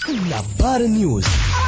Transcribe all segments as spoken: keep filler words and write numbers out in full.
نبار نيوز.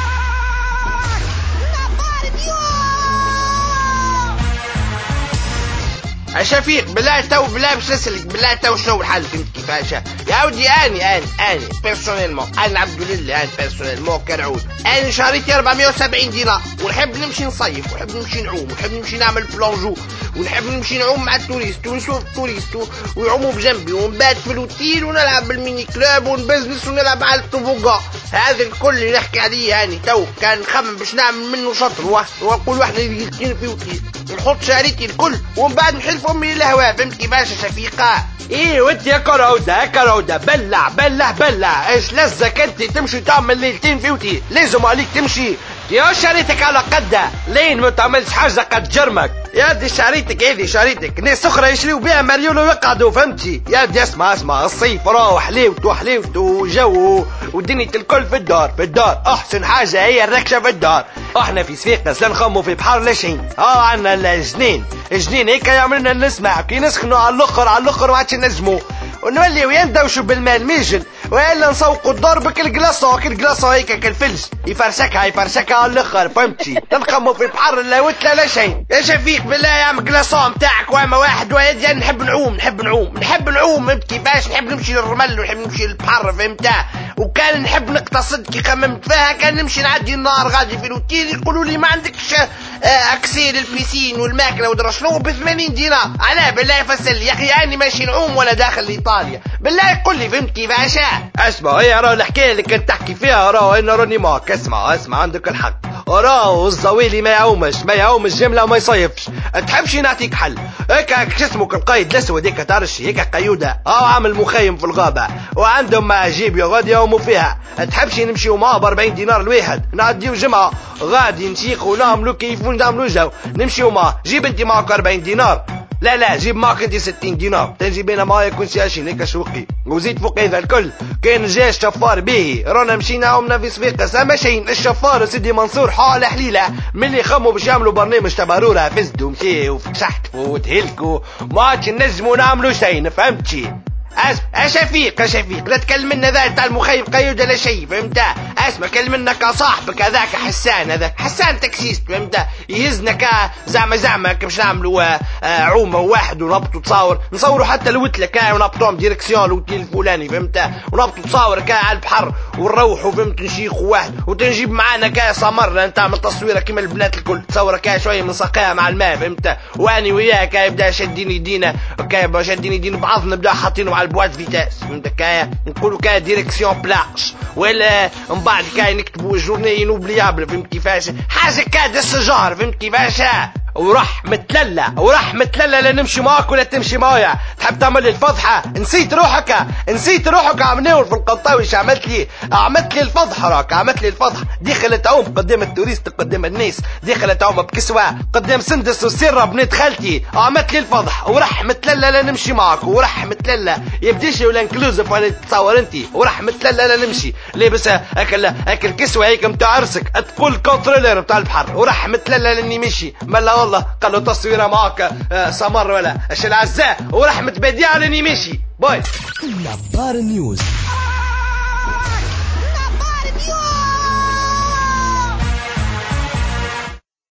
شفيق بالله تو بالله باش نسلك بالله تو شنو الحل فهمت كيفاش يا ودي اني اني اني بيرسونيلمون انا عبد لله اني بيرسونيلمون كنعود انا شريتي أربعمية وسبعين دينار ونحب نمشي نصيف ونحب نمشي نعوم ونحب نمشي نعمل بلونجو ونحب نمشي نعوم مع التوريست ونشوف التوريست ويعوموا بجنبي ونبات في الاوتيل ونلعب بالميني كلوب ونبزنس ونلعب على الطوبوغا. هذا الكل اللي نحكي عليه يعني تو كان نخمم باش نعمل منه شطر ونقول واحد يلقيني في اوتيل نحط شريتي الكل ومن بعد نحلف امي الهواء فهمت كيفاش شفيقه. ايه وانت يا كروده يا كروده بلع بلع بلع ايش لزك انت تمشي تعمل ليلتين في اوتيل لازم عليك تمشي يا شريتك على قدها لين ما تعملش حاجه قد جرمك يا دي شريتك هذه شريتك ناس اخرى يشريوا بها مليون ويقعدوا فهمتي يا دي اسمع اسمع الصيف راه حليوته حليوته وجو ودنيا الكل في الدار في الدار احسن حاجه هي الركشه في الدار. احنا في صفاقس لا نخموا في بحر لا شيء اه عندنا الجنين الجنين هيك يعملنا نسمع كي نسخنوا على الاخر على الاخر ما عادش نجموا ونولي ويندوشوا بالمال ميجل والا نسوقوا الدار بكل كلاصه كل كلاصه هيك كالفلج يفرشكها يفرشكها على الاخر فهمتي نخموا في بحر لا وتلا لا شيء. يا شفيق بالله يا عم كلاصه نتاعك واما واحد واحد يعني نحب نعوم نحب نعوم نحب نعوم فهمت كيفاش نحب نمشي للرمل ونحب نمشي للبحر فهمتها وكان نحب نقتصد كي خممت فيها كان نمشي نعدي النهار غادي في الاوتيل يقولوا لي ما عندكش اكسير البيسين والماكله ودرا شنو ب ثمانين دينار علاه بالله فسل يا اخي اني ماشي نعوم ولا داخل ايطاليا بالله قل لي فهمت كيفاش. اسمع هي راه الحكايه اللي كنت تحكي فيها راه انا راني معك اسمع اسمع عندك الحق راه الزويلي ما يعومش ما يعومش جمله وما يصيفش تحبش نعطيك حل هيك شو اسمه القايد الاسود هيك تعرفش هيك قيوده اه عامل مخيم في الغابه وعندهم مع جيب غادي يوموا فيها تحبش نمشيو معاه ب أربعين دينار الواحد نعديو جمعه غادي نشيخوا ونعملوا كيف ونعملوا جو نمشيو معاه جيب انت معك أربعين دينار لا لا جيب معك انت ستين دينار تنجيب انا معايا كل شيء عشرين هيك شوقي وزيد فوق هذا الكل كان جا الشفار به رانا مشينا عمنا في صفاقس اما شيء الشفار سيدي منصور حال حليله ملي خموا باش يعملوا برنامج تبارورة فزدوا مشيو وشحتفوا وتهلكوا ما عادش نجموا نعملوا شيء فهمتي. اسمع شفيق شفيق لا تكلم لنا ذا تاع المخيم قيود ولا شيء فهمت اسمع كلم لنا كصاحبك هذاك حسان هذاك حسان تاكسيست فهمت يهزنا ك زعما زعما باش نعملوا عومه واحد ونبطوا تصاور نصوروا حتى الوتله كا ونبطوهم ديريكسيون الوتيل الفلاني فهمت ونبطوا تصاور كا على البحر ونروحوا فهمت نشيخوا واحد وتنجيب معانا كا سمر نتعمل تصويره كيما البنات الكل تصور كا شويه من سقاها مع الماء فهمت واني وياه كا يبدا شديني دينا كا شديني دين بعض نبدا حاطينه على البواد فيتاس فهمت كا نقولوا كا ديريكسيون بلاش ولا من بعد كا نكتبوا جورني انوبليابل فهمت كيفاش حاجه كا د الشجار فهمت كيفاش وراح متللة وراح متللة لا نمشي معاك ولا تمشي معايا تحب تعمل لي الفضحة نسيت روحك نسيت روحك عمناول في القطاوي ايش عملت لي عملت لي الفضحة راك عملت لي الفضحة دخلت تعوم قدام التوريست قدام الناس دخلت تعوم بكسوة قدام سندس وسيرة بنت خالتي عملت لي الفضح وراح متللة لا نمشي معاك وراح متللة يبديش ولا انكلوزيف ولا تتصور انت وراح متللة لا نمشي لابس اكل اكل كسوة هيك متاع عرسك تقول كونترولير متاع البحر وراح متللة لاني مشي ملا والله قالوا تصويره معك آه سمر ولا اش العزاء ورحمه بديع على ماشي باي. نبار نيوز. نبار نيوز.